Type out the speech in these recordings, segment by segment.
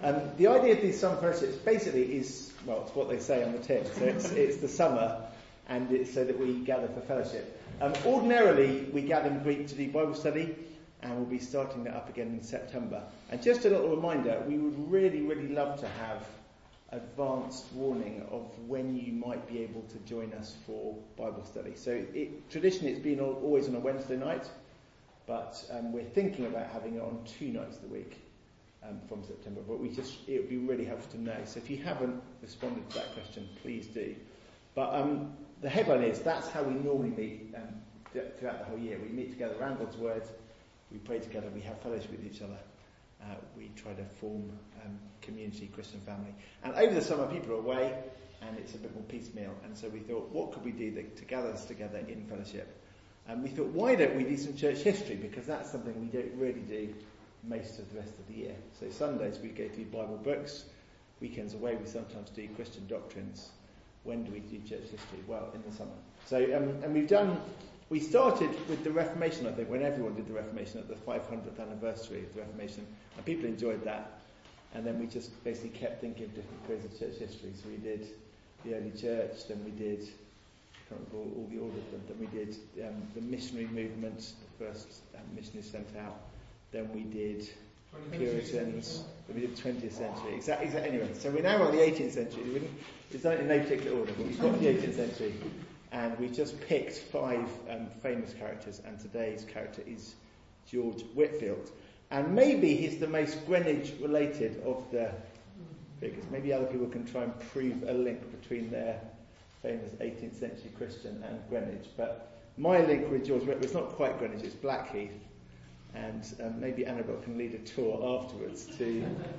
The idea of these summer fellowships basically is, well, it's what they say on the tin. So it's the summer, and it's so that we gather for fellowship. Ordinarily, we gather in Greek to do Bible study, and we'll be starting that up again in September. And just a little reminder, we would really, really love to have advanced warning of when you might be able to join us for Bible study. So traditionally it's been always on a Wednesday night, but we're thinking about having it on 2 nights a week from September. But it would be really helpful to know. So if you haven't responded to that question, please do. But the headline is, that's how we normally meet throughout the whole year. We meet together around God's Word, we pray together, we have fellowship with each other. We try to form community, Christian family. And over the summer, people are away, and it's a bit more piecemeal. And so we thought, what could we do to gather us together in fellowship? And we thought, why don't we do some church history? Because that's something we don't really do most of the rest of the year. So Sundays we go through Bible books. Weekends away we sometimes do Christian doctrines. When do we do church history? Well, in the summer. So, and we started with the Reformation, I think, when everyone did the Reformation at the 500th anniversary of the Reformation, and people enjoyed that. And then we just basically kept thinking of different periods of church history. So we did the early church, then we did, I can't recall all the order of them, then we did the missionary movement, the first missionaries sent out, then we did Puritans, then we did 20th century, exactly. Anyway, so we're now on the 18th century. It's not in no particular order, but we've got the 18th century. And we just picked 5 famous characters, and today's character is George Whitefield. And maybe he's the most Greenwich-related of the figures. Maybe other people can try and prove a link between their famous 18th century Christian and Greenwich. But my link with George Whitefield is not quite Greenwich, it's Blackheath. And maybe Annabelle can lead a tour afterwards to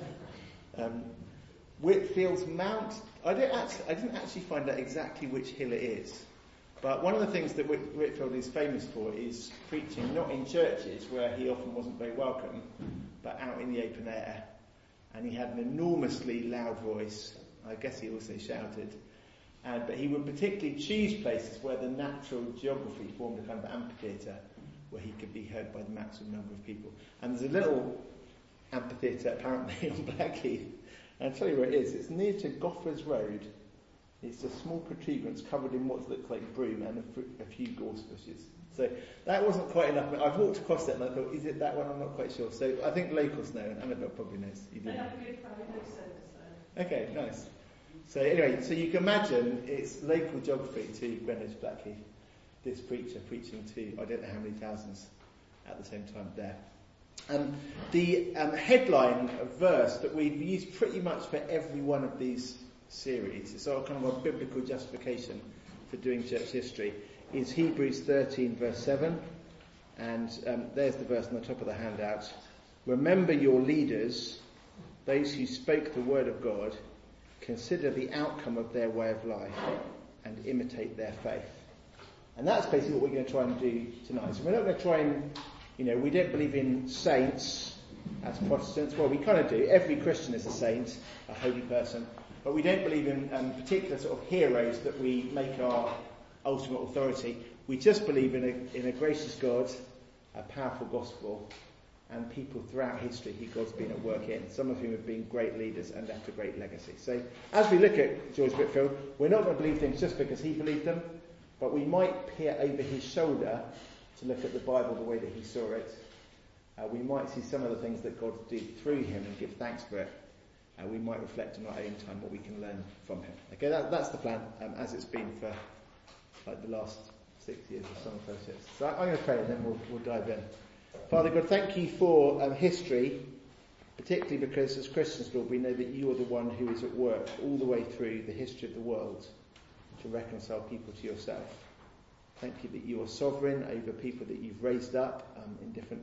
Whitefield's Mount. I didn't actually find out exactly which hill it is. But one of the things that Whitefield is famous for is preaching not in churches where he often wasn't very welcome, but out in the open air. And he had an enormously loud voice. I guess he also shouted. But he would particularly choose places where the natural geography formed a kind of amphitheatre where he could be heard by the maximum number of people. And there's a little amphitheatre apparently on Blackheath. And I'll tell you where it is. It's near to Goffers Road. It's a small protuberance covered in what looks like broom and a few gorse bushes. So that wasn't quite enough. I've walked across it and I thought, is it that one? I'm not quite sure. So I think locals know, and Annabelle probably knows. You do. I have a good friend who knows. Okay, nice. So anyway, so you can imagine it's local geography to Greenwich Blackheath. This preacher preaching to I don't know how many thousands at the same time there. The headline verse that we've used pretty much for every one of these series, it's all kind of a biblical justification for doing church history, is Hebrews 13 verse 7. And there's the verse on the top of the handout. Remember your leaders, those who spoke the word of God, consider the outcome of their way of life and imitate their faith. And that's basically what we're going to try and do tonight. So we're not going to try and, we don't believe in saints as Protestants. Well, we kind of do. Every Christian is a saint, a holy person. But we don't believe in particular sort of heroes that we make our ultimate authority. We just believe in a gracious God, a powerful gospel, and people throughout history who God's been at work in, some of whom have been great leaders and left a great legacy. So as we look at George Whitefield, we're not going to believe things just because he believed them, but we might peer over his shoulder to look at the Bible the way that he saw it. We might see some of the things that God did through him and give thanks for it. We might reflect in our own time what we can learn from him. Okay, that's the plan, as it's been for like the last 6 years of summer fellowships. So I'm going to pray and then we'll dive in. Father God, thank you for history, particularly because as Christians, Lord, we know that you are the one who is at work all the way through the history of the world to reconcile people to yourself. Thank you that you are sovereign over people that you've raised up in different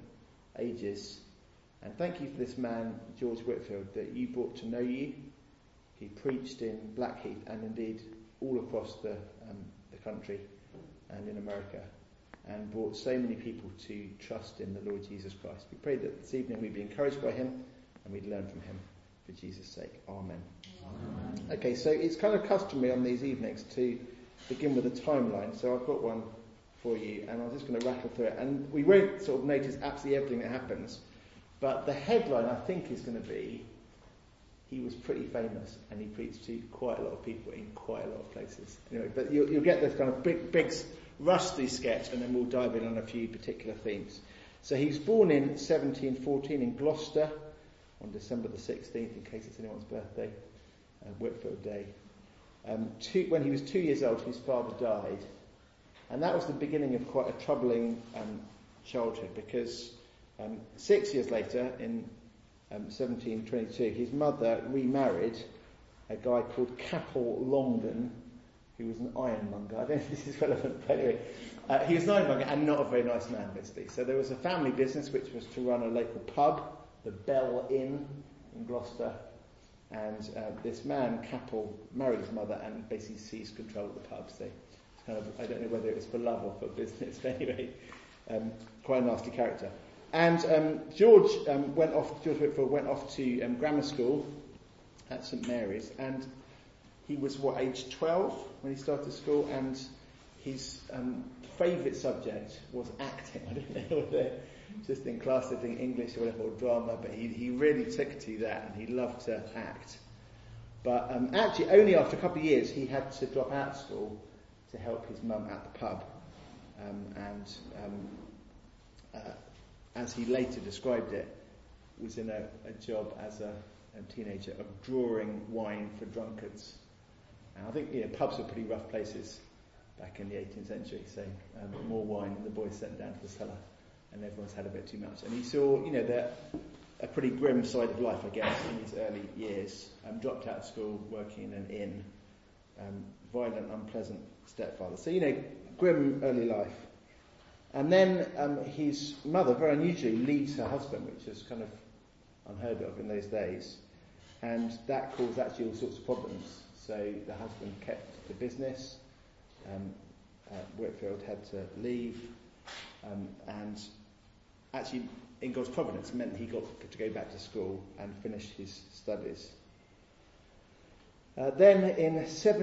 ages. And thank you for this man, George Whitefield, that you brought to know you. He preached in Blackheath and indeed all across the country and in America, and brought so many people to trust in the Lord Jesus Christ. We pray that this evening we'd be encouraged by him and we'd learn from him for Jesus' sake. Amen. Amen. Okay, so it's kind of customary on these evenings to begin with a timeline. So I've got one for you and I'm just going to rattle through it. And we won't sort of notice absolutely everything that happens, but the headline I think is going to be he was pretty famous, and he preached to quite a lot of people in quite a lot of places. Anyway, but you'll get this kind of big rusty sketch, and then we'll dive in on a few particular themes. So he was born in 1714 in Gloucester on December the 16th, in case it's anyone's birthday, Whitfield Day. When he was 2 years old, his father died, and that was the beginning of quite a troubling childhood, because 6 years later, in 1722, his mother remarried a guy called Capel Longden, who was an ironmonger. I don't know if this is relevant, but anyway, he was an ironmonger and not a very nice man, basically. So there was a family business which was to run a local pub, the Bell Inn in Gloucester, and this man, Capel, married his mother and basically seized control of the pub. So it's kind of, I don't know whether it was for love or for business, but anyway, quite a nasty character. And George Whitfield went off to grammar school at St Mary's, and he was, age 12 when he started school, and his favourite subject was acting. I don't know whether just in class they think English or whatever, or drama, but he really took to that, and he loved to act. But actually, only after a couple of years, he had to drop out of school to help his mum at the pub, as he later described it, was in a job as a teenager of drawing wine for drunkards. And I think pubs were pretty rough places back in the 18th century, so more wine and the boys sent down to the cellar, and everyone's had a bit too much. And he saw, a pretty grim side of life, I guess, in his early years. Dropped out of school, working in an inn, violent, unpleasant stepfather. So, grim early life. And then his mother, very unusually, leaves her husband, which is kind of unheard of in those days. And that caused actually all sorts of problems. So the husband kept the business, Whitfield had to leave, and actually, in God's providence, meant he got to go back to school and finish his studies. Then in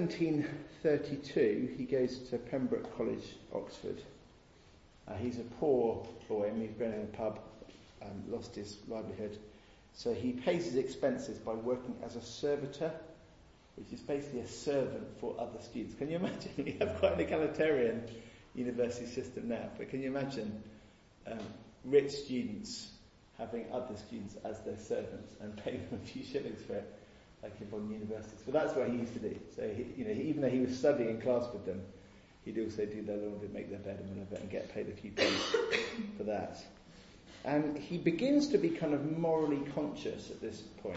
1732, he goes to Pembroke College, Oxford. He's a poor boy, and he's been in a pub, lost his livelihood. So he pays his expenses by working as a servitor, which is basically a servant for other students. Can you imagine? We have quite an egalitarian university system now, but can you imagine rich students having other students as their servants and paying them a few shillings for it, like in modern universities? But that's what he used to do. So even though he was studying in class with them, he'd also do their laundry, make their bed and whatever, and get paid a few pennies for that. And he begins to be kind of morally conscious at this point,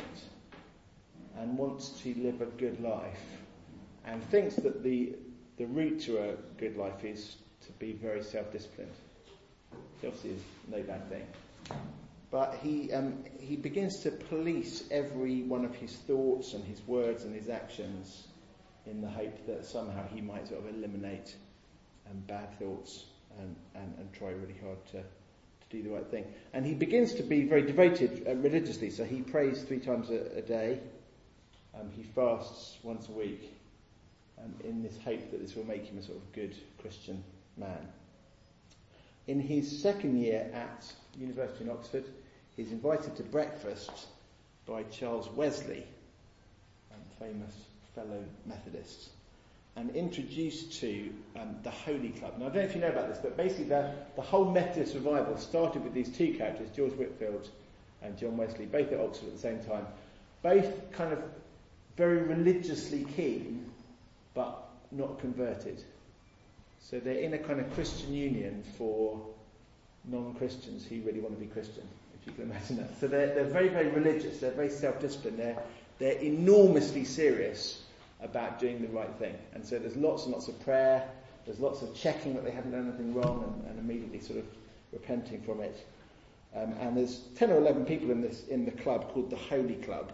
and wants to live a good life, and thinks that the route to a good life is to be very self-disciplined. Which obviously is no bad thing. But he begins to police every one of his thoughts and his words and his actions in the hope that somehow he might sort of eliminate bad thoughts and try really hard to do the right thing. And he begins to be very devoted religiously, so he prays 3 times a day. He fasts once a week, in this hope that this will make him a sort of good Christian man. In his second year at University in Oxford, he's invited to breakfast by Charles Wesley, famous fellow Methodist, and introduced to the Holy Club. Now, I don't know if you know about this, but basically the whole Methodist revival started with these 2 characters, George Whitfield and John Wesley, both at Oxford at the same time, both kind of very religiously keen, but not converted. So they're in a kind of Christian union for non-Christians who really want to be Christian, if you can imagine that. So they're very, very religious, they're very self-disciplined, they're enormously serious about doing the right thing. And so there's lots and lots of prayer, there's lots of checking that they haven't done anything wrong and immediately sort of repenting from it. And there's 10 or 11 people in the club called the Holy Club.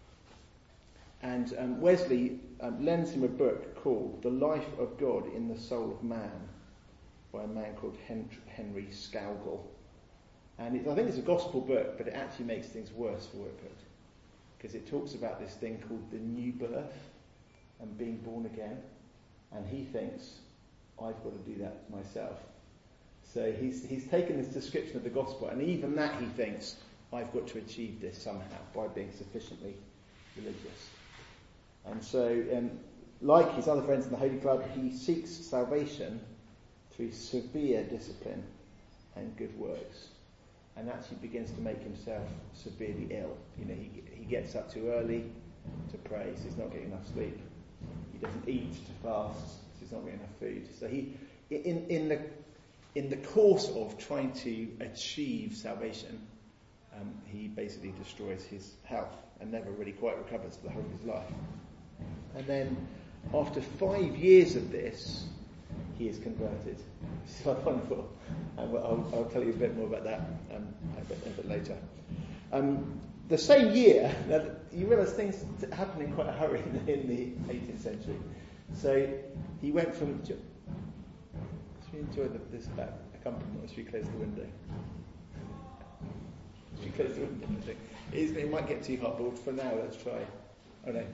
And Wesley lends him a book called The Life of God in the Soul of Man by a man called Henry Scougal. And I think it's a gospel book, but it actually makes things worse for Whitfield, because it talks about this thing called the new birth and being born again. And he thinks, I've got to do that myself. So he's taken this description of the gospel, and even that he thinks, I've got to achieve this somehow by being sufficiently religious. And so, like his other friends in the Holy Club, he seeks salvation through severe discipline and good works, and actually begins to make himself severely ill. He gets up too early to pray, so he's not getting enough sleep. He doesn't eat to fast, so he's not getting enough food. So he, in the course of trying to achieve salvation, he basically destroys his health and never really quite recovers for the whole of his life. And then, after 5 years of this, he is converted. It's quite wonderful. And I'll tell you a bit more about that a bit later. The same year, now you realise things happen in quite a hurry in the 18th century. So he went from... Should we enjoy this accompaniment, or should we close the window? Should we close the window, I think? It might get too hot, but for now, let's try. Oh no.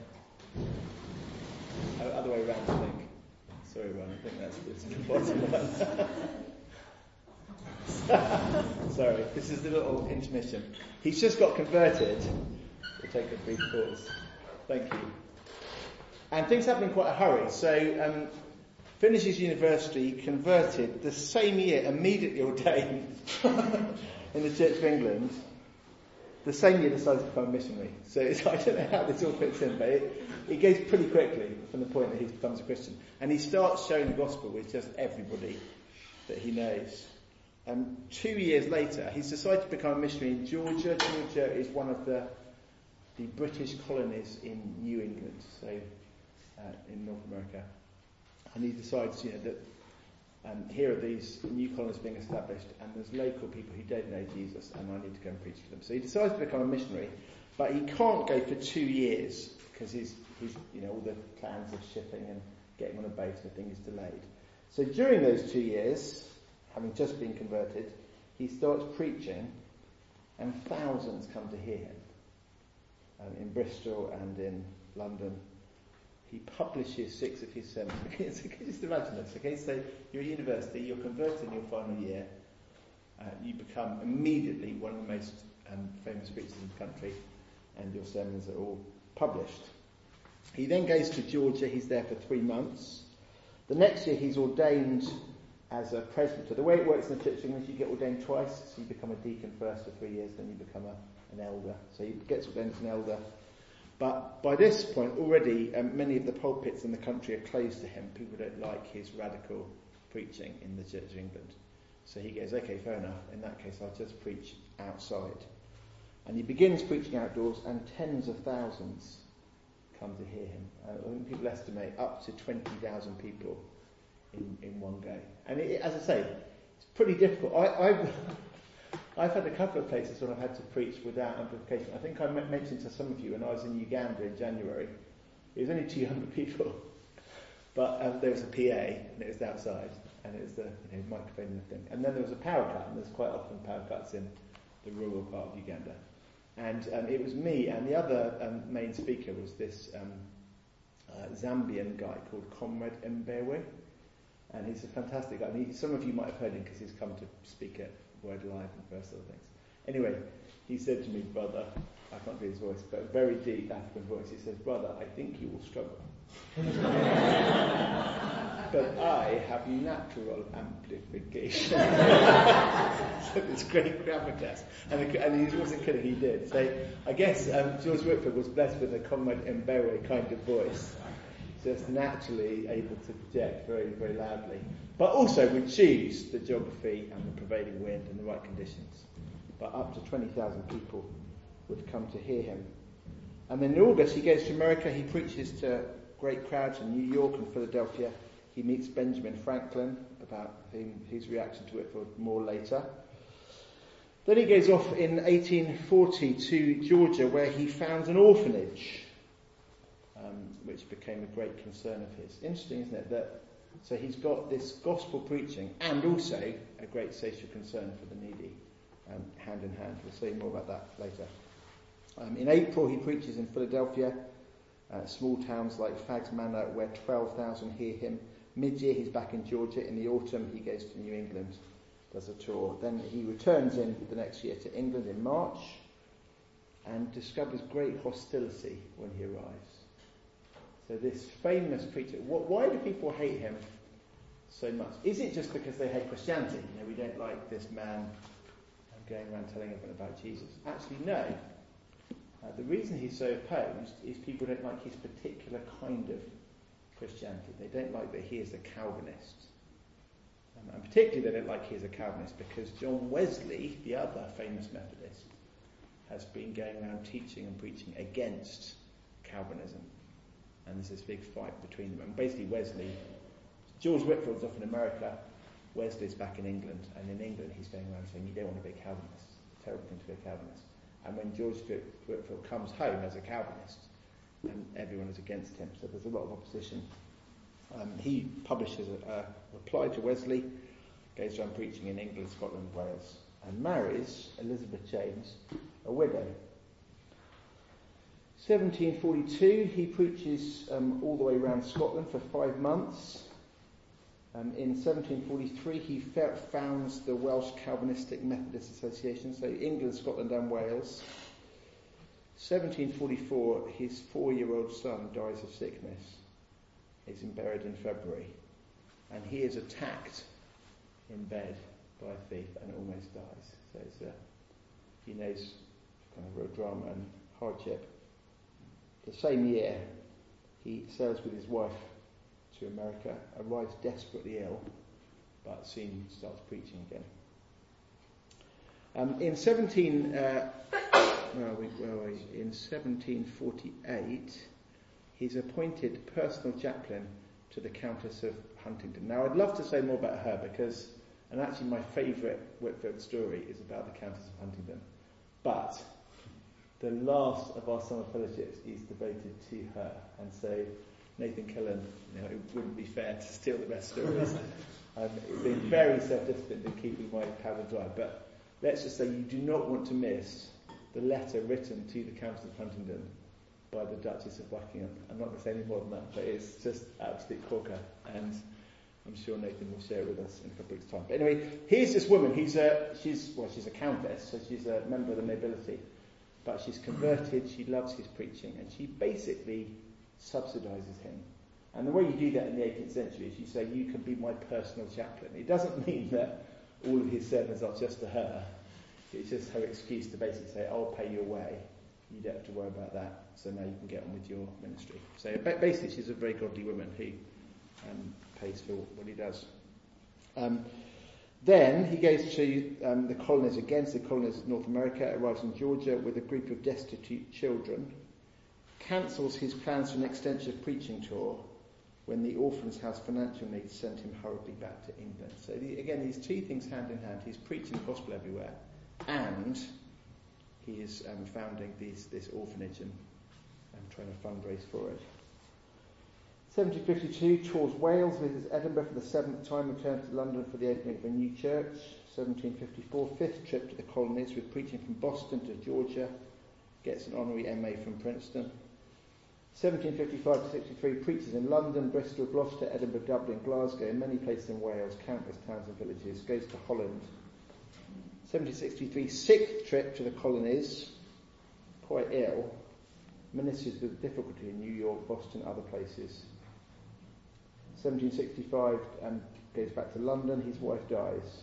Other way around, I think. Sorry, Ron, I think that's the bottom one. Sorry, this is the little intermission. He's just got converted. We'll take a brief pause. Thank you. And things happen in quite a hurry. So, finishes university, converted, the same year, immediately ordained in the Church of England. The same year decides to become a missionary. So I don't know how this all fits in, but it goes pretty quickly from the point that he becomes a Christian. And he starts sharing the gospel with just everybody that he knows. 2 years later, he's decided to become a missionary in Georgia. Georgia is one of the British colonies in New England, so in North America. And he decides, that here are these new colonies being established, and there's local people who don't know Jesus, and I need to go and preach to them. So he decides to become a missionary, but he can't go for 2 years because he's all the plans of shipping and getting on a boat and everything is delayed. So during those 2 years, having just been converted, he starts preaching, and thousands come to hear him in Bristol and in London. He publishes 6 of his sermons. So can you just imagine this? Okay, so you're at university, you're converted in your final year, you become immediately one of the most famous preachers in the country, and your sermons are all published. He then goes to Georgia. He's there for 3 months. The next year he's ordained as a presbyter. The way it works in the Church of England is you get ordained twice. So you become a deacon first for 3 years, then you become an elder. So he gets ordained as an elder. But by this point, already many of the pulpits in the country are closed to him. People don't like his radical preaching in the Church of England. So he goes, okay, fair enough. In that case, I'll just preach outside. And he begins preaching outdoors, and tens of thousands come to hear him. I think people estimate up to 20,000 people in one go. And as I say, it's pretty difficult. I've had a couple of places when I've had to preach without amplification. I think I mentioned to some of you when I was in Uganda in January, it was only 200 people, but there was a PA and it was outside, and it was the microphone and the thing. And then there was a power cut, and there's quite often power cuts in the rural part of Uganda. And it was me, and the other main speaker was this Zambian guy called Comrade Mbewe, and he's a fantastic guy. And some of you might have heard him because he's come to speak at Word Live and various other things. Anyway, he said to me, brother, I can't do his voice, but a very deep African voice, he says, brother, I think you will struggle. But I have natural amplification. So it's great gravitas. And he wasn't kidding, he did. So I guess George Whitfield was blessed with a Comrade Mbewe kind of voice, just naturally able to project very, very loudly. But also would choose the geography and the prevailing wind and the right conditions. But up to 20,000 people would come to hear him. And then in August he goes to America. He preaches to great crowds in New York and Philadelphia. He meets Benjamin Franklin, about his reaction to Whitfield more later. Then he goes off in 1840 to Georgia, where he founds an orphanage, which became a great concern of his. Interesting, isn't it? So he's got this gospel preaching and also a great social concern for the needy, hand in hand. We'll say more about that later. In April he preaches in Philadelphia, small towns like Fags Manor, where 12,000 hear him. Mid-year he's back in Georgia. In the autumn he goes to New England, does a tour. Then he returns in the next year to England in March, and discovers great hostility when he arrives. So this famous preacher, why do people hate him so much? Is it just because they hate Christianity? We don't like this man going around telling everyone about Jesus. Actually, no. The reason he's so opposed is people don't like his particular kind of Christianity. They don't like that he is a Calvinist. And particularly they don't like he is a Calvinist because John Wesley, the other famous Methodist, has been going around teaching and preaching against Calvinism. And there's this big fight between them. And basically George Whitfield's off in America, Wesley's back in England, and in England he's going around saying you don't want to be a Calvinist. It's a terrible thing to be a Calvinist. And when George Whitfield comes home as a Calvinist, everyone is against him, so there's a lot of opposition. He publishes a reply to Wesley, goes around preaching in England, Scotland, Wales, and marries Elizabeth James, a widow. 1742, he preaches all the way around Scotland for 5 months. In 1743, he founds the Welsh Calvinistic Methodist Association, so England, Scotland and Wales. 1744, his 4-year-old son dies of sickness. He's buried in February. And he is attacked in bed by a thief and almost dies. So it's he knows kind of real drama and hardship. The same year, he sails with his wife to America, arrives desperately ill, but soon starts preaching again. In 1748, he's appointed personal chaplain to the Countess of Huntingdon. Now, I'd love to say more about her and actually my favourite Whitfield story is about the Countess of Huntingdon, but the last of our summer fellowships is devoted to her, and so Nathan Killen, it wouldn't be fair to steal the best stories. I've been very self-disciplined in keeping my powder dry, but let's just say you do not want to miss the letter written to the Countess of Huntingdon by the Duchess of Buckingham. I'm not going to say any more than that, but it's just absolute corker, and I'm sure Nathan will share it with us in a couple of weeks' time. But anyway, here's this woman. She's a countess, so she's a member of the nobility, but she's converted. She loves his preaching, and she basically subsidises him. And the way you do that in the 18th century is you say, you can be my personal chaplain. It doesn't mean that all of his sermons are just to her. It's just her excuse to basically say, I'll pay your way. You don't have to worry about that. So now you can get on with your ministry. So basically she's a very godly woman who pays for what he does. Then he goes to the colonies against the colonies of North America, arrives in Georgia with a group of destitute children, cancels his plans for an extensive preaching tour when the Orphans' House financial needs sent him hurriedly back to England. So again, these two things hand in hand. He's preaching the gospel everywhere, and he is founding this orphanage and trying to fundraise for it. 1752, tours Wales, visits Edinburgh for the 7th time, returns to London for the opening of a new church. 1754, 5th trip to the colonies with preaching from Boston to Georgia, gets an honorary MA from Princeton. 1755 to 63, preaches in London, Bristol, Gloucester, Edinburgh, Dublin, Glasgow, and many places in Wales, countless towns and villages, goes to Holland. 1763, 6th trip to the colonies, quite ill, ministers with difficulty in New York, Boston, other places. 1765, goes back to London, his wife dies.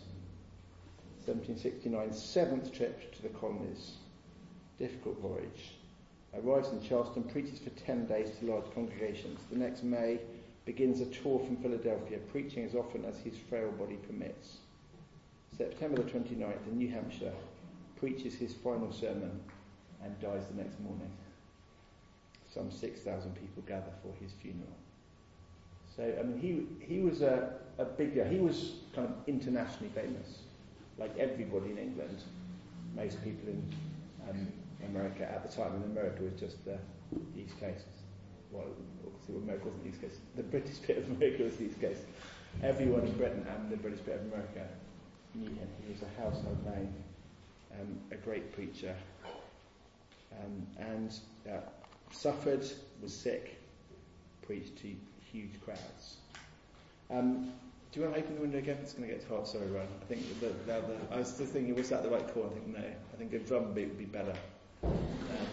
1769, 7th trip to the colonies, difficult voyage. Arrives in Charleston, preaches for 10 days to large congregations. The next May, begins a tour from Philadelphia, preaching as often as his frail body permits. September the 29th, in New Hampshire, preaches his final sermon and dies the next morning. Some 6,000 people gather for his funeral. So, he was a big guy. He was kind of internationally famous, like everybody in England, most people in America at the time, and America was just the East Coast. Well, obviously America wasn't the East Coast. The British bit of America was the East Coast. Everyone in Britain and the British bit of America knew him. He was a household name, a great preacher, and suffered, was sick, preached to huge crowds. Do you want to open the window again? It's going to get hot. Sorry, Ryan. I think I was just thinking, was that the right call? I think no. I think a drum beat would be better.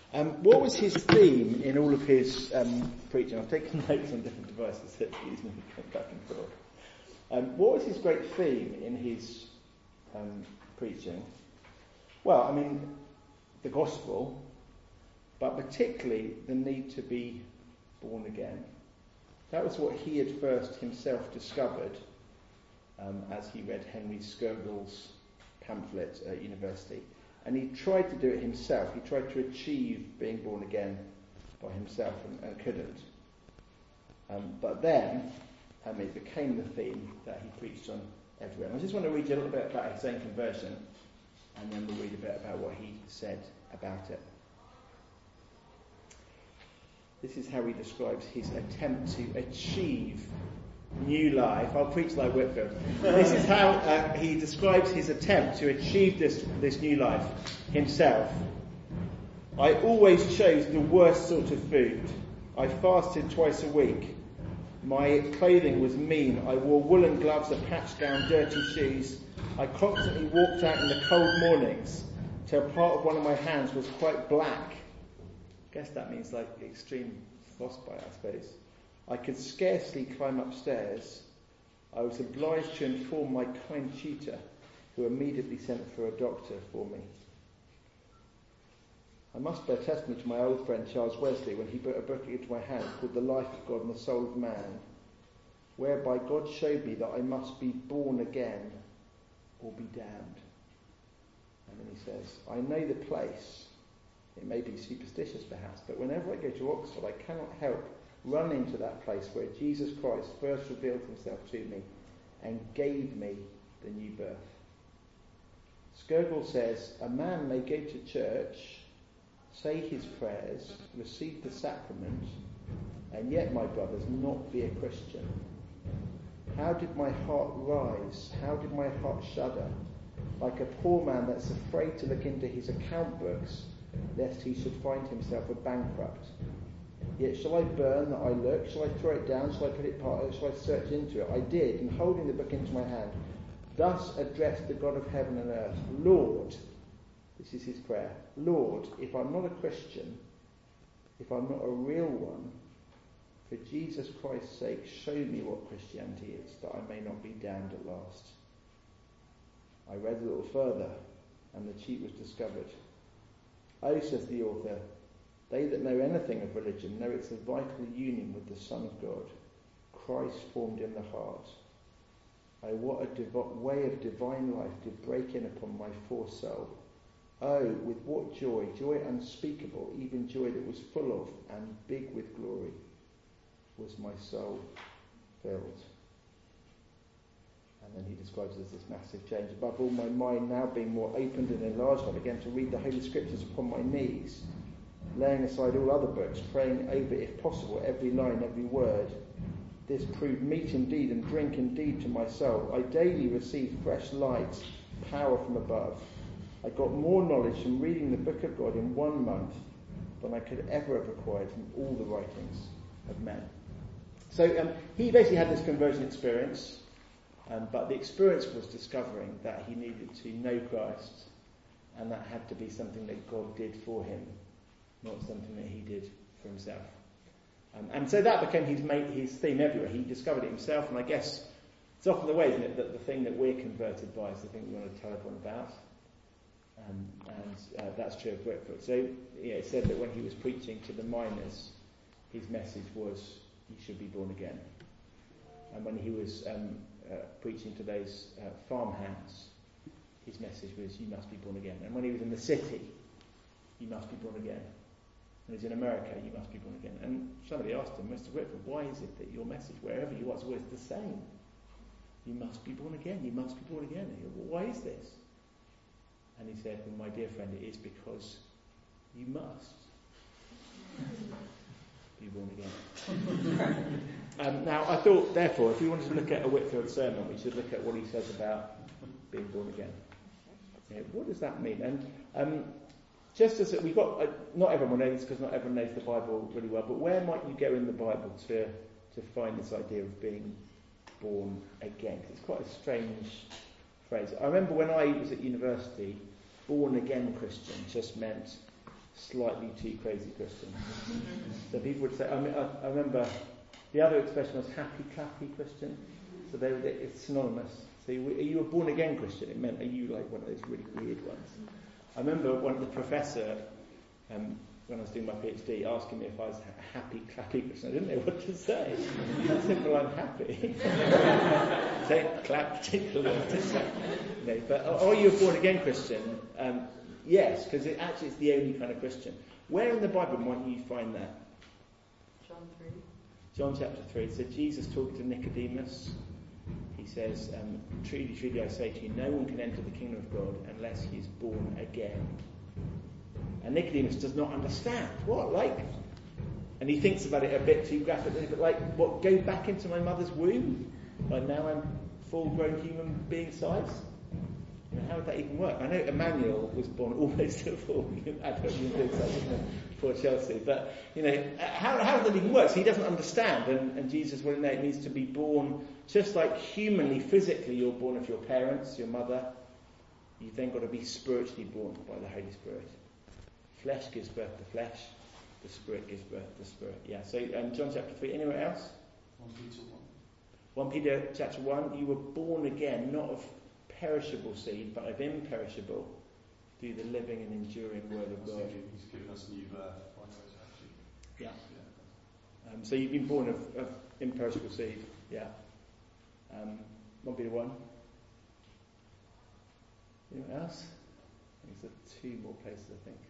What was his theme in all of his preaching? I've taken notes on different devices that use me back and forth. What was his great theme in his preaching? Well, I mean, the gospel, but particularly the need to be born again. That was what he had first himself discovered as he read Henry Skirgle's pamphlet at university. And he tried to do it himself. He tried to achieve being born again by himself and couldn't. But then it became the theme that he preached on everywhere. And I just want to read you a little bit about his own conversion, and then we'll read a bit about what he said about it. This is how he describes his attempt to achieve new life. I'll preach like Whitfield. This is how he describes his attempt to achieve this new life himself. I always chose the worst sort of food. I fasted twice a week. My clothing was mean. I wore woolen gloves, a patched gown, dirty shoes. I constantly walked out in the cold mornings till part of one of my hands was quite black. I guess that means like extreme frostbite, I suppose. I could scarcely climb upstairs. I was obliged to inform my kind tutor, who immediately sent for a doctor for me. I must bear testimony to my old friend Charles Wesley when he put a book into my hand called The Life of God and the Soul of Man, whereby God showed me that I must be born again or be damned. And then he says, I know the place. It may be superstitious perhaps, but whenever I go to Oxford, I cannot help run into that place where Jesus Christ first revealed himself to me and gave me the new birth. Skirgle says, a man may go to church, say his prayers, receive the sacrament, and yet, my brothers, not be a Christian. How did my heart rise? How did my heart shudder? Like a poor man that's afraid to look into his account books, lest he should find himself a bankrupt. Yet shall I burn that I look? Shall I throw it down? Shall I put it apart? Shall I search into it? I did, and holding the book into my hand, thus addressed the God of heaven and earth. Lord, this is his prayer. Lord, if I'm not a Christian, if I'm not a real one, for Jesus Christ's sake, show me what Christianity is, that I may not be damned at last. I read a little further, and the cheat was discovered. Oh, says the author, they that know anything of religion know it's a vital union with the Son of God, Christ formed in the heart. Oh, what a way of divine life did break in upon my poor soul. Oh, with what joy, joy unspeakable, even joy that was full of and big with glory, was my soul filled. And then he describes it as this massive change. Above all, my mind now being more opened and enlarged, I began to read the Holy Scriptures upon my knees, laying aside all other books, praying over, if possible, every line, every word. This proved meat indeed and drink indeed to my soul. I daily received fresh light, power from above. I got more knowledge from reading the book of God in 1 month than I could ever have acquired from all the writings of men. So he basically had this conversion experience, but the experience was discovering that he needed to know Christ, and that had to be something that God did for him, not something that he did for himself. And so that became his theme everywhere. He discovered it himself, and I guess it's often the way, isn't it, that the thing that we're converted by is the thing we want to tell everyone about. And that's true of Whitfield. So it said that when he was preaching to the miners, his message was, you should be born again. And when he was preaching to those farmhands, his message was, you must be born again. And when he was in the city, you must be born again. When he's in America, you must be born again. And somebody asked him, Mr. Whitfield, why is it that your message, wherever you are, is always the same? You must be born again. You must be born again. And he goes, well, why is this? And he said, well, my dear friend, it is because you must be born again. Now, I thought, therefore, if we wanted to look at a Whitfield sermon, we should look at what he says about being born again. What does that mean? And just as we've got, not everyone knows this because not everyone knows the Bible really well, but where might you go in the Bible to find this idea of being born again? It's quite a strange phrase. I remember when I was at university, born again Christian just meant slightly too crazy Christian. So people would say, I remember the other expression was happy clappy Christian. So it's synonymous. So are you a born again Christian? It meant, are you like one of those really weird ones? I remember the professor, when I was doing my PhD, asking me if I was a happy clappy Christian. I didn't know what to say. I said, well, I'm happy. Don't clap particularly what to say. No, but are you a born again Christian? Yes, because it's the only kind of Christian. Where in the Bible might you find that? John 3. John chapter 3. So Jesus talking to Nicodemus. He says, truly, truly I say to you, no one can enter the kingdom of God unless he is born again. And Nicodemus does not understand. What? And he thinks about it a bit too graphically, but what, go back into my mother's womb? Like now I'm full-grown human being size? How would that even work? I know Emmanuel was born almost at full adult human being size, isn't it? For Chelsea. But, how does that even work? So he doesn't understand. And Jesus will know it needs to be born just like humanly, physically, you're born of your parents, your mother. You've then got to be spiritually born by the Holy Spirit. Flesh gives birth to flesh. The Spirit gives birth to Spirit. Yeah, so John chapter 3. Anywhere else? 1 Peter 1. 1 Peter chapter 1. You were born again, not of perishable seed, but of imperishable, through the living and enduring Word of God. He's given us new birth. Yeah. So you've been born of imperishable seed. Yeah. 1 Peter 1. Anyone else? There's 2 more places, I think.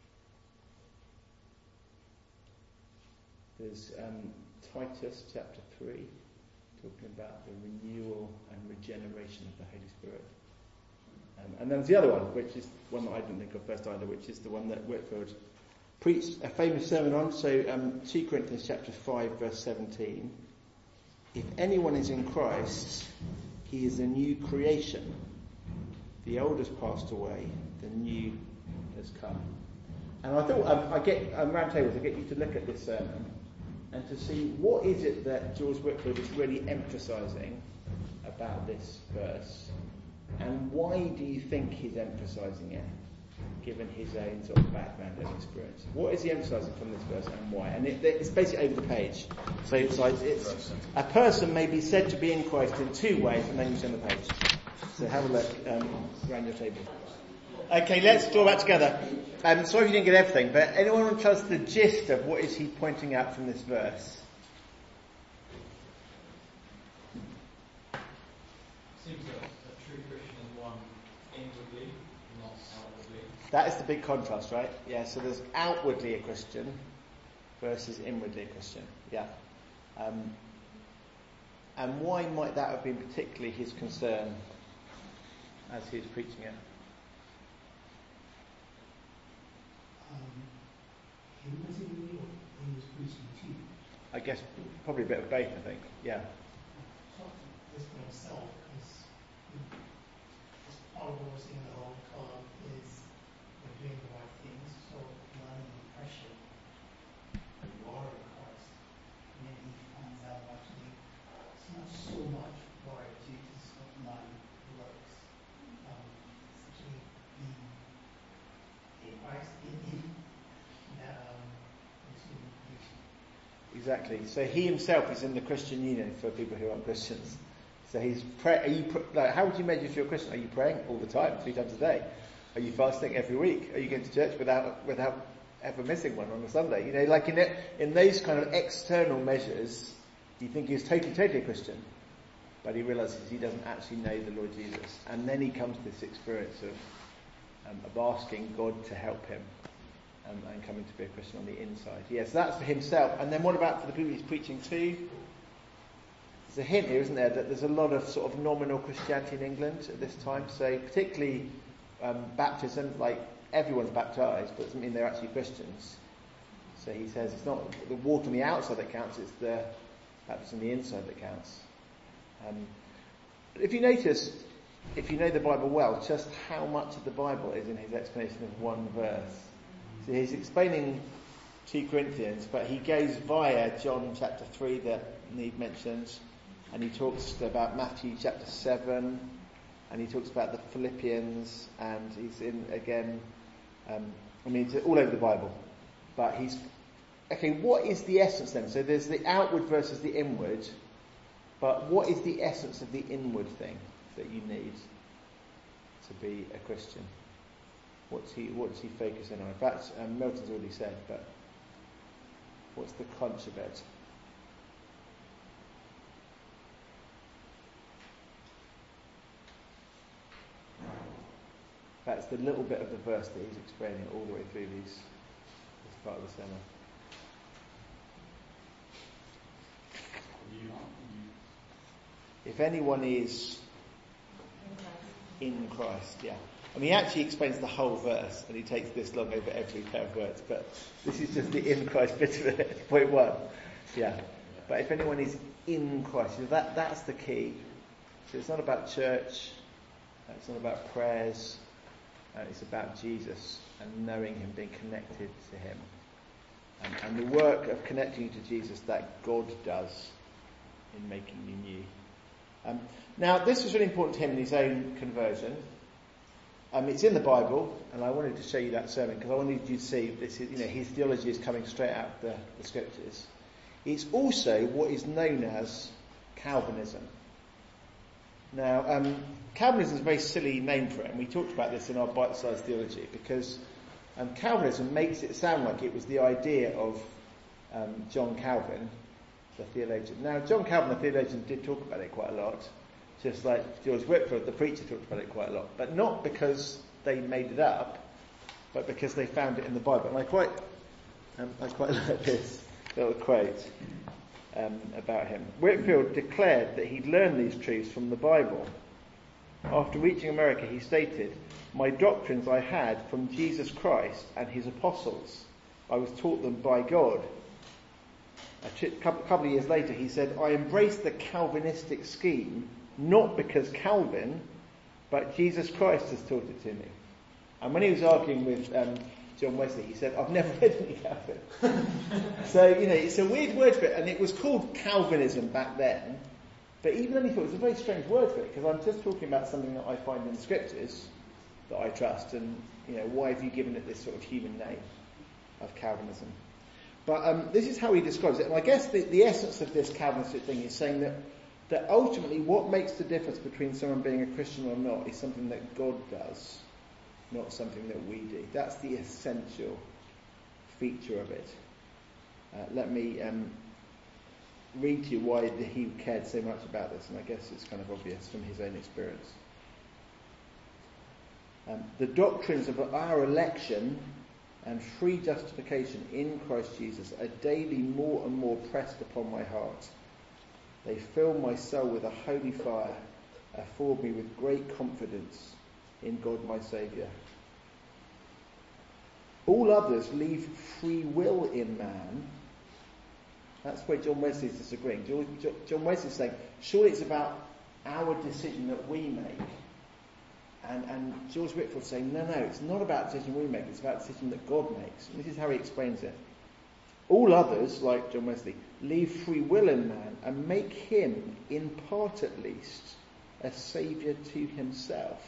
There's Titus chapter 3, talking about the renewal and regeneration of the Holy Spirit. And then there's the other one, which is one that I didn't think of first either, which is the one that Whitfield preached a famous sermon on. So 2 Corinthians chapter 5 verse 17. If anyone is in Christ, he is a new creation. The old has passed away, the new has come. And I thought round tables, I get you to look at this sermon and to see what is it that George Whitfield is really emphasising about this verse, and why do you think he's emphasising it, given his own sort of background and experience? What is he emphasising from this verse and why? And it's basically over the page. So it's a person may be said to be in Christ in 2 ways, and then you turn the page. So have a look around your table. Okay, let's draw that together. Sorry if you didn't get everything, but anyone want to tell us the gist of what is he pointing out from this verse? Seems that a true Christian is one inwardly, not outwardly. That is the big contrast, right? Yeah, so there's outwardly a Christian versus inwardly a Christian. Yeah. And why might that have been particularly his concern as he was preaching it? He was in me or he was preaching to you? I guess probably a bit of both, I think. Yeah. So this for himself is part of what we're seeing the whole time is we're doing the right things, so learning the pressure that you are in Christ. And then he finds out actually it's not so much what I do to sort of my works. It's actually being in Christ in him that makes me patient. Exactly. So he himself is in the Christian Union for people who aren't Christians. So he's how would you measure if you're a Christian? Are you praying all the time, 3 times a day? Are you fasting every week? Are you going to church without ever missing one on a Sunday? In those kind of external measures, you think he's totally a Christian, but he realises he doesn't actually know the Lord Jesus, and then he comes to this experience of asking God to help him. And coming to be a Christian on the inside. Yes, that's for himself. And then what about for the people he's preaching to? There's a hint here, isn't there, that there's a lot of sort of nominal Christianity in England at this time. So particularly baptism, like everyone's baptised, but it doesn't mean they're actually Christians. So he says it's not the water on the outside that counts, it's the baptism on the inside that counts. If you notice, if you know the Bible well, just how much of the Bible is in his explanation of one verse. So he's explaining 2 Corinthians, but he goes via John chapter 3 that Neve mentions, and he talks about Matthew chapter 7, and he talks about the Philippians, and he's in again It's all over the Bible. But what is the essence then? So there's the outward versus the inward. But what is the essence of the inward thing that you need to be a Christian? What does he focus in on? In fact, Milton's already said, but what's the crunch of it? That's the little bit of the verse that he's explaining all the way through this part of the sermon. If anyone is in Christ, yeah. He actually explains the whole verse, and he takes this long over every pair of words, but this is just the in Christ bit of it, point 1. Yeah. But if anyone is in Christ, that's the key. So it's not about church, it's not about prayers, it's about Jesus and knowing him, being connected to him. And the work of connecting you to Jesus that God does in making you new. Now, this was really important to him in his own conversion. It's in the Bible, and I wanted to show you that sermon because I wanted you to see this. His theology is coming straight out of the scriptures. It's also what is known as Calvinism. Now, Calvinism is a very silly name for it, and we talked about this in our bite-sized theology because Calvinism makes it sound like it was the idea of John Calvin, the theologian. Now, John Calvin, the theologian, did talk about it quite a lot, just like George Whitfield, the preacher, talked about it quite a lot, but not because they made it up, but because they found it in the Bible. And I quite like this little quote about him. Whitfield declared that he'd learned these truths from the Bible. After reaching America, he stated, "My doctrines I had from Jesus Christ and his apostles. I was taught them by God." A couple of years later, he said, "I embraced the Calvinistic scheme not because Calvin, but Jesus Christ has taught it to me." And when he was arguing with John Wesley, he said, "I've never read any Calvin." So, it's a weird word for it, and it was called Calvinism back then, but even then he thought it was a very strange word for it, because I'm just talking about something that I find in the scriptures that I trust, and, why have you given it this sort of human name of Calvinism? But this is how he describes it, and I guess the essence of this Calvinistic thing is saying that ultimately what makes the difference between someone being a Christian or not is something that God does, not something that we do. That's the essential feature of it. Let me read to you why he cared so much about this, and I guess it's kind of obvious from his own experience. The doctrines of our election and free justification in Christ Jesus are daily more and more pressed upon my heart. They fill my soul with a holy fire, afford me with great confidence in God my Saviour. All others leave free will in man. That's where John Wesley is disagreeing. John Wesley is saying, surely it's about our decision that we make. And George Whitfield is saying, no, it's not about the decision we make, it's about the decision that God makes. And this is how he explains it. All others, like John Wesley, leave free will in man and make him, in part at least, a saviour to himself.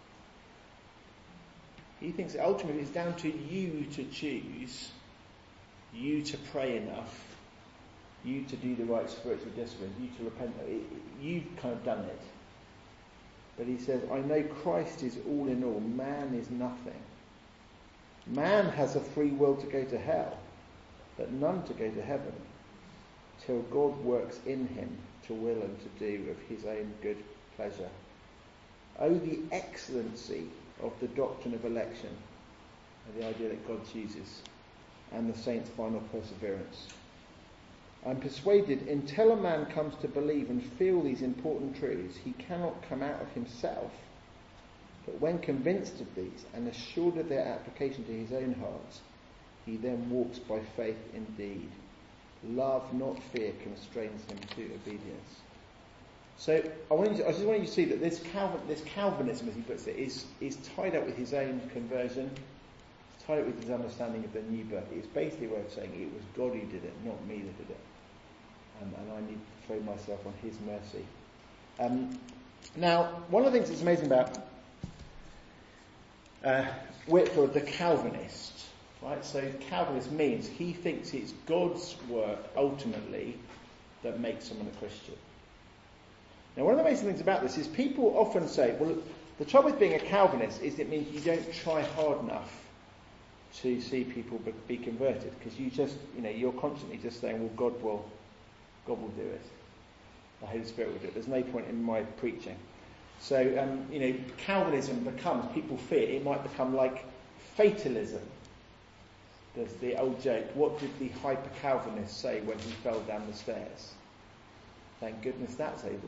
He thinks that ultimately it's down to you to choose, you to pray enough, you to do the right spiritual discipline, you to repent. You've kind of done it. But he says, I know Christ is all in all. Man is nothing. Man has a free will to go to hell, but none to go to heaven, till God works in him to will and to do of his own good pleasure. Oh, the excellency of the doctrine of election, the idea that God chooses, and the saints' final perseverance. I'm persuaded until a man comes to believe and feel these important truths, he cannot come out of himself. But when convinced of these and assured of their application to his own heart, he then walks by faith indeed. Love, not fear, constrains him to obedience. So I just want you to see that this Calvinism, as he puts it, is tied up with his own conversion. It's tied up with his understanding of the new birth. It's basically a way of saying it was God who did it, not me that did it. And I need to throw myself on his mercy. Now, one of the things that's amazing about Whitefield, the Calvinist, right? So Calvinist means he thinks it's God's work ultimately that makes someone a Christian. Now, one of the amazing things about this is people often say, well, the trouble with being a Calvinist is it means you don't try hard enough to see people be converted, because you're constantly just saying, well, God will do it. The Holy Spirit will do it. There's no point in my preaching. So, Calvinism becomes, people fear, it might become like fatalism. There's the old joke, what did the hyper-Calvinist say when he fell down the stairs? Thank goodness that's over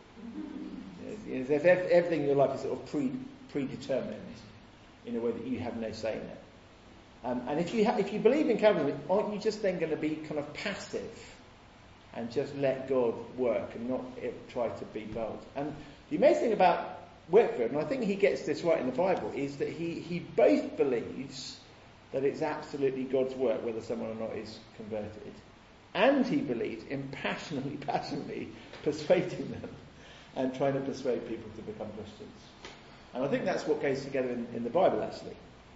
with. If everything in your life is sort of predetermined in a way that you have no say in it. And if you believe in Calvinism, aren't you just then going to be kind of passive and just let God work and not try to be bold? And the amazing thing about Whitefield, and I think he gets this right in the Bible, is that he both believes that it's absolutely God's work whether someone or not is converted, and he believes in passionately persuading them and trying to persuade people to become Christians. And I think that's what goes together in the Bible, actually.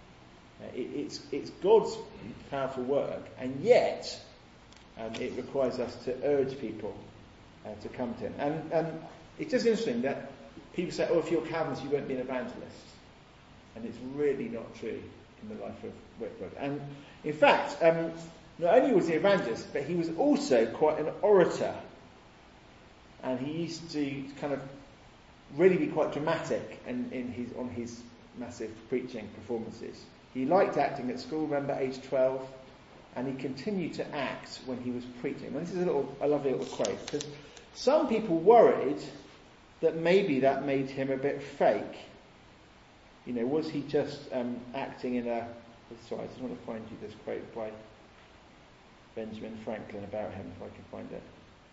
It's God's powerful work, and yet it requires us to urge people to come to him. And it's just interesting that people say, if you're Calvinist, you won't be an evangelist. And it's really not true in the life of Whitefield. And in fact, not only was he an evangelist, but he was also quite an orator. And he used to kind of really be quite dramatic on his massive preaching performances. He liked acting at school, remember, age 12, and he continued to act when he was preaching. And this is a lovely little quote, because some people worried that maybe that made him a bit fake. Was he just acting in a... Sorry, I just want to find you this quote by Benjamin Franklin about him, if I can find it.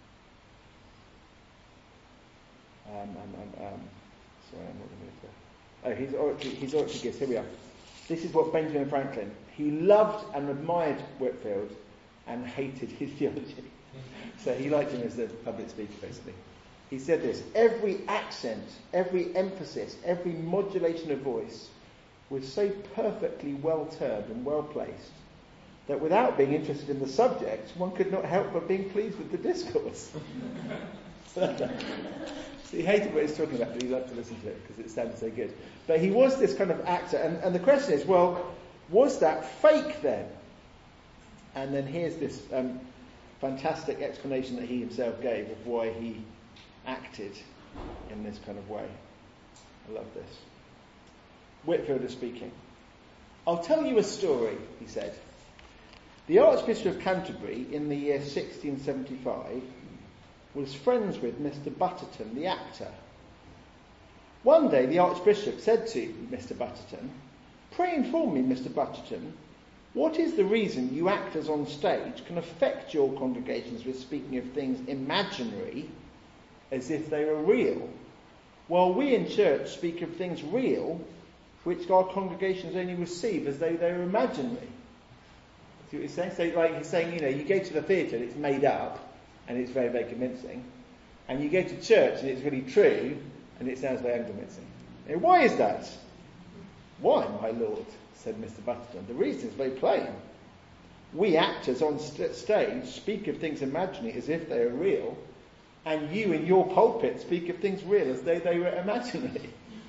Sorry, I'm not going to... Oh, his oratory gifts. Here we are. This is what Benjamin Franklin... He loved and admired Whitefield and hated his theology. So he liked him as the public speaker, basically. He said this: every accent, every emphasis, every modulation of voice was so perfectly well-turned and well-placed that without being interested in the subject, one could not help but being pleased with the discourse. So he hated what he was talking about, but he loved to listen to it because it sounded so good. But he was this kind of actor, and the question is, well, was that fake then? And then here's this fantastic explanation that he himself gave of why he acted in this kind of way. I love this. Whitefield is speaking. I'll tell you a story, he said. The Archbishop of Canterbury in the year 1675 was friends with Mr. Butterton, the actor. One day the Archbishop said to Mr. Butterton, "Pray inform me, Mr. Butterton, what is the reason you actors on stage can affect your congregations with speaking of things imaginary as if they were real, while we in church speak of things real which our congregations only receive as though they were imaginary?" See what he's saying? So, like he's saying, you go to the theatre and it's made up and it's very, very convincing, and you go to church and it's really true and it sounds very unconvincing. Now, why is that? "Why, my lord," said Mr. Butterton, "the reason is very plain. We actors on stage speak of things imaginary as if they are real, and you in your pulpit speak of things real as though they were imaginary."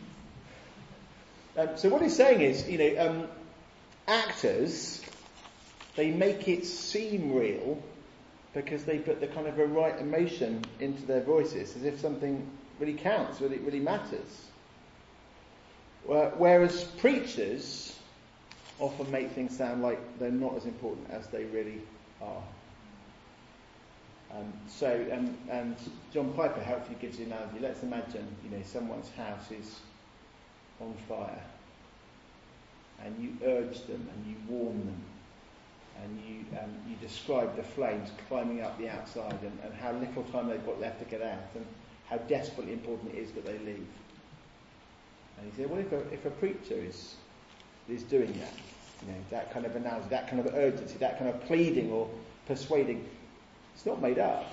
So what he's saying is, actors, they make it seem real because they put the kind of a right emotion into their voices, as if something really counts, really matters. Whereas preachers often make things sound like they're not as important as they really are. And John Piper helpfully gives the analogy. Let's imagine, someone's house is on fire, and you urge them and you warn them, and you describe the flames climbing up the outside and how little time they've got left to get out and how desperately important it is that they leave. And he said, well, if a preacher is doing that, that kind of analogy, that kind of urgency, that kind of pleading or persuading, it's not made up,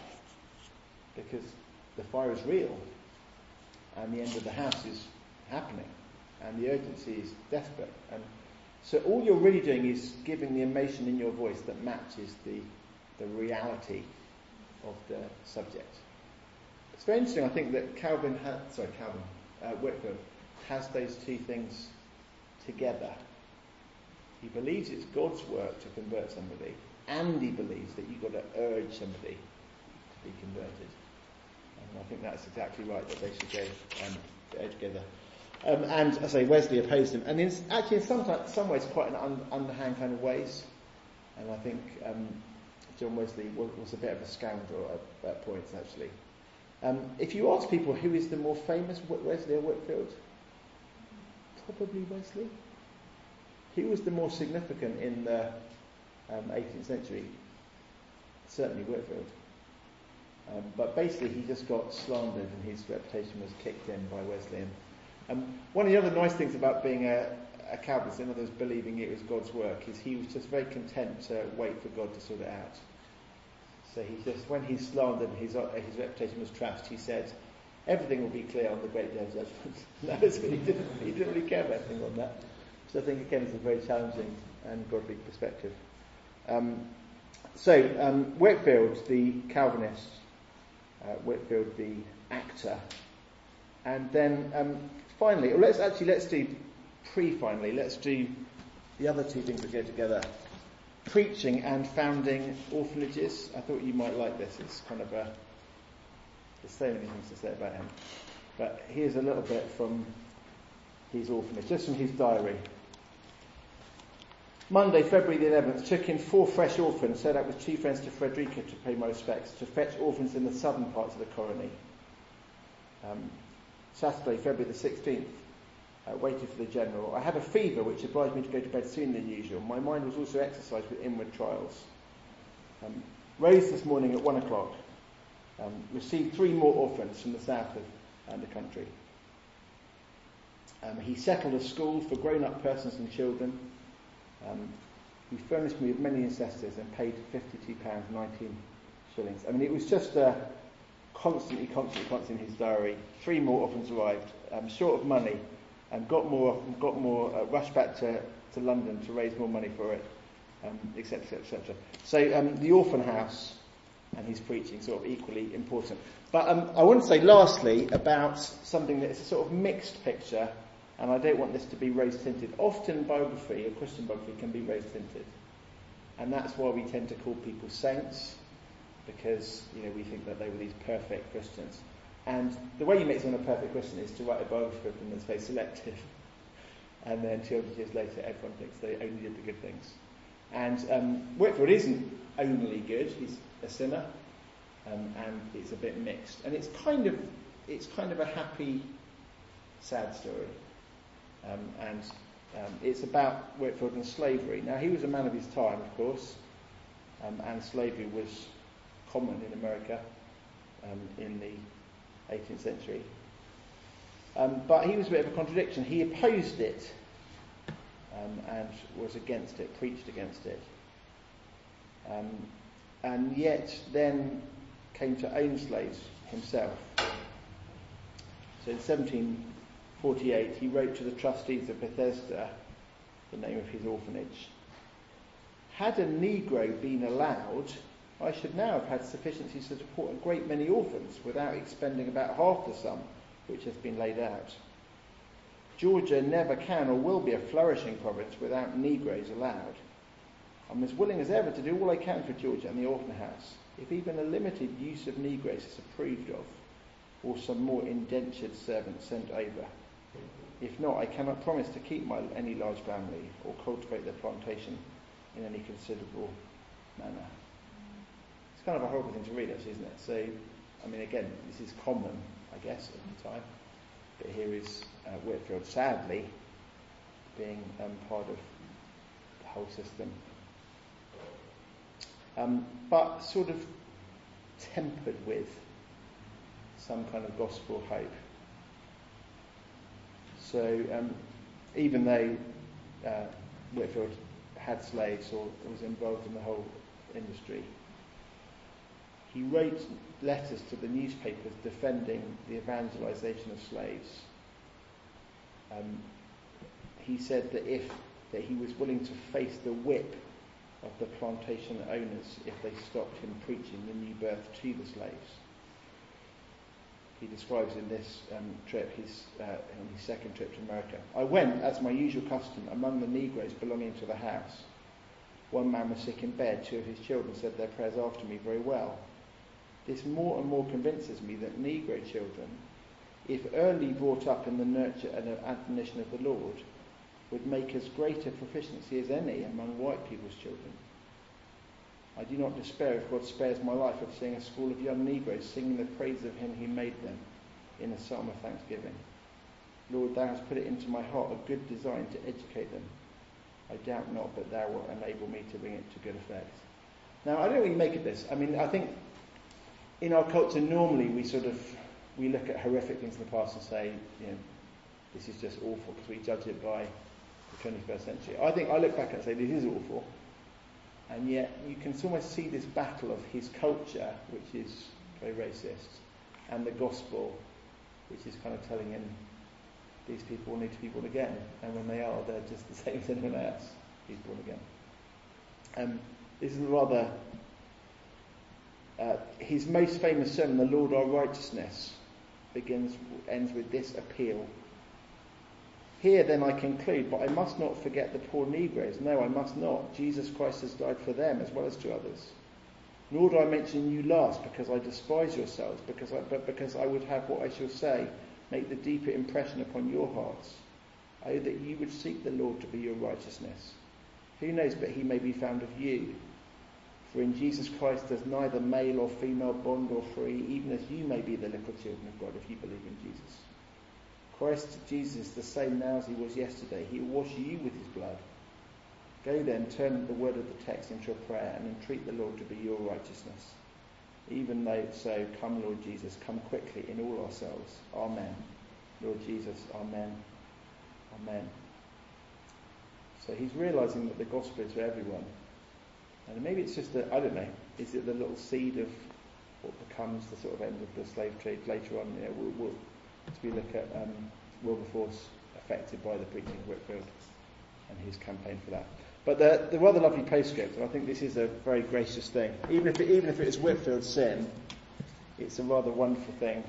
because the fire is real and the end of the house is happening. and the urgency is desperate. And so all you're really doing is giving the emotion in your voice that matches the reality of the subject. It's very interesting, I think, that Whitefield has those two things together. He believes it's God's work to convert somebody, and he believes that you've got to urge somebody to be converted. And I think that's exactly right, that they should go together. And I say Wesley opposed him, and in some ways quite an underhand kind of ways. And I think John Wesley was a bit of a scoundrel at points, actually. If you ask people who is the more famous, Wesley or Whitefield, probably Wesley. He was the more significant in the 18th century, certainly Whitefield. But basically he just got slandered and his reputation was kicked in by Wesley. One of the other nice things about being a Calvinist, in other words, believing it was God's work, is he was just very content to wait for God to sort it out. So he just, when he's slandered and his reputation was trashed, he said, everything will be clear on the great day of judgment. He didn't really care about anything on that. So I think, again, it's a very challenging and godly perspective. Whitefield, the Calvinist, Whitefield, the actor. And then finally, let's do the other two things that go together. Preaching and founding orphanages. I thought you might like this. It's kind of there's so many things to say about him. But here's a little bit from his orphanage, just from his diary. Monday, February the 11th, took in 4 fresh orphans, set out with 2 friends to Frederica to pay my respects, to fetch orphans in the southern parts of the colony. Saturday, February the 16th, waited for the general. I had a fever which obliged me to go to bed sooner than usual. My mind was also exercised with inward trials. Rose this morning at 1 o'clock. Received 3 more orphans from the south of the country. He settled a school for grown-up persons and children. He furnished me with many necessities and paid £52.19. I mean, it was just constantly in his diary. 3 more orphans arrived, short of money, and got more. Rushed back to London to raise more money for it, etc., etc. So the orphan house and his preaching sort of equally important. But I want to say lastly about something that is a sort of mixed picture, and I don't want this to be rose-tinted. Often biography, a Christian biography, can be rose-tinted, and that's why we tend to call people saints, because we think that they were these perfect Christians. And the way you make someone a perfect Christian is to write a biography of them that's very selective, and then 200 years later everyone thinks they only did the good things. And Whitefield isn't only good; he's a sinner, and it's a bit mixed. And it's kind of a happy, sad story. And it's about Whitefield and slavery. Now, he was a man of his time, of course, and slavery was common in America in the 18th century. But he was a bit of a contradiction. He opposed it and was against it, preached against it. And yet then came to own slaves himself. So in 1748 he wrote to the trustees of Bethesda, the name of his orphanage, "Had a Negro been allowed, I should now have had sufficiency to support a great many orphans without expending about half the sum which has been laid out. Georgia never can or will be a flourishing province without Negroes allowed. I'm as willing as ever to do all I can for Georgia and the orphan house, if even a limited use of Negroes is approved of, or some more indentured servants sent over. If not, I cannot promise to keep any large family or cultivate their plantation in any considerable manner." It's kind of a horrible thing to read, actually, isn't it? So, I mean, again, this is common, I guess, at the time. But here is Whitefield, sadly, being part of the whole system. But sort of tempered with some kind of gospel hope. So, even though Whitefield had slaves or was involved in the whole industry, he wrote letters to the newspapers defending the evangelization of slaves. he said that he was willing to face the whip of the plantation owners if they stopped him preaching the new birth to the slaves. He describes in this trip, on his second trip to America. I went, as my usual custom, among the Negroes belonging to the house. One man was sick in bed. 2 of his children said their prayers after me very well. This more and more convinces me that Negro children, if early brought up in the nurture and admonition of the Lord, would make as great a proficiency as any among white people's children. I do not despair if God spares my life of seeing a school of young Negroes singing the praise of him who made them in a psalm of thanksgiving. Lord, thou hast put it into my heart a good design to educate them. I doubt not, but thou wilt enable me to bring it to good effect. Now, I don't know what you make of this. I mean, I think in our culture normally we look at horrific things in the past and say, this is just awful because we judge it by the 21st century. I think I look back and say this is awful. And yet you can almost see this battle of his culture, which is very racist, and the gospel, which is kind of telling him these people need to be born again. And when they are, they're just the same as anyone else who's born again. This is rather his most famous sermon, The Lord Our Righteousness, ends with this appeal. Here then I conclude, but I must not forget the poor Negroes. No, I must not. Jesus Christ has died for them as well as to others. Nor do I mention you last because I despise yourselves, but because I would have what I shall say make the deeper impression upon your hearts. Oh, that you would seek the Lord to be your righteousness. Who knows but he may be found of you? For in Jesus Christ there's neither male or female, bond or free, even as you may be the little children of God if you believe in Jesus. Christ Jesus is the same now as he was yesterday. He will wash you with his blood. Go then, turn the word of the text into a prayer and entreat the Lord to be your righteousness. Even though so, come Lord Jesus, come quickly in all ourselves. Amen. Lord Jesus, amen. Amen. So he's realising that the gospel is for everyone. And maybe it's just I don't know, is it the little seed of what becomes the sort of end of the slave trade later on? As we look at Wilberforce affected by the preaching of Whitefield and his campaign for that. But the rather lovely postscript, and I think this is a very gracious thing. Even if it is Whitefield's sin, it's a rather wonderful thing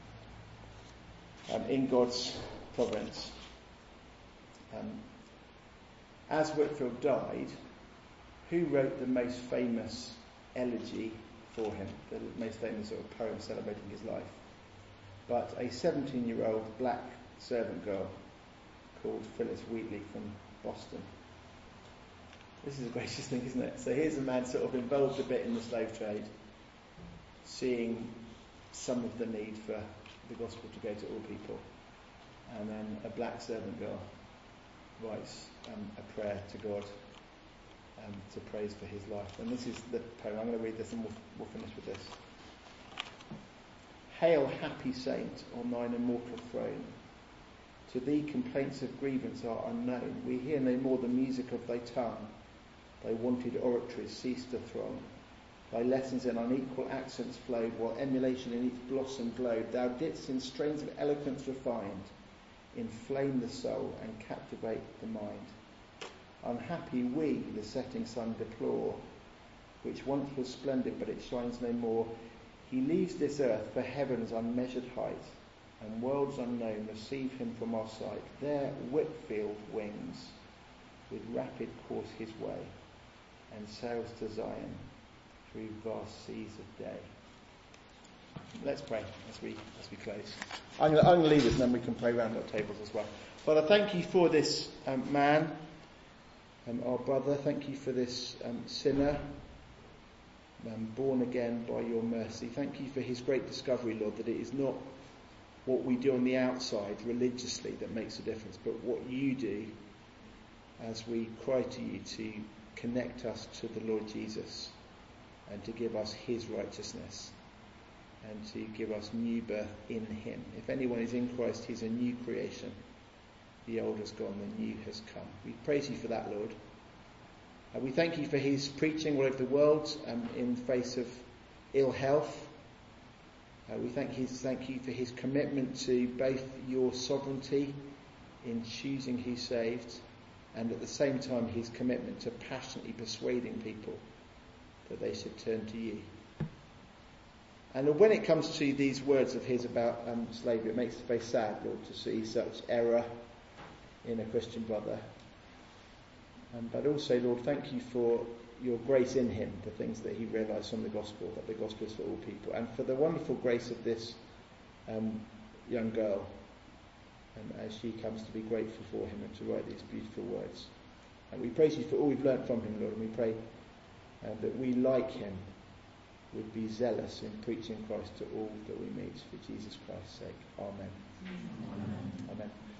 in God's providence. As Whitefield died, who wrote the most famous elegy for him, the most famous sort of poem celebrating his life? But a 17-year-old black servant girl called Phyllis Wheatley from Boston. This is a gracious thing, isn't it? So here's a man sort of involved a bit in the slave trade, seeing some of the need for the gospel to go to all people. And then a black servant girl writes a prayer to God to praise for his life. And this is the poem. I'm going to read this and we'll finish with this. Hail, happy saint, on thine immortal throne. To thee complaints of grievance are unknown. We hear no more the music of thy tongue. Thy wonted oratories cease to throng. Thy lessons in unequal accents flowed, while emulation in each blossom glowed. Thou didst in strains of eloquence refined inflame the soul and captivate the mind. Unhappy we the setting sun deplore, which once was splendid, but it shines no more. He leaves this earth for heaven's unmeasured height, and worlds unknown receive him from our sight. There Whitefield wings with rapid course his way, and sails to Zion through vast seas of day. Let's pray as we close. I'm going to lead us, and then we can pray round our tables as well. Father, thank you for this man, our brother. Thank you for this sinner, born again by your mercy. Thank you for his great discovery, Lord, that it is not what we do on the outside religiously that makes a difference, but what you do as we cry to you to connect us to the Lord Jesus and to give us his righteousness and to give us new birth in him. If anyone is in Christ, he's a new creation. The old has gone, the new has come. We praise you for that, Lord. We thank you for his preaching all over the world in the face of ill health. We thank you for his commitment to both your sovereignty in choosing who saved, and at the same time his commitment to passionately persuading people that they should turn to you. And when it comes to these words of his about slavery, it makes us very sad, Lord, to see such error in a Christian brother. But also, Lord, thank you for your grace in him, the things that he realised from the gospel, that the gospel is for all people, and for the wonderful grace of this young girl, as she comes to be grateful for him and to write these beautiful words. And we praise you for all we've learnt from him, Lord, and we pray that we, like him, would be zealous in preaching Christ to all that we meet, for Jesus Christ's sake. Amen. Amen. Amen.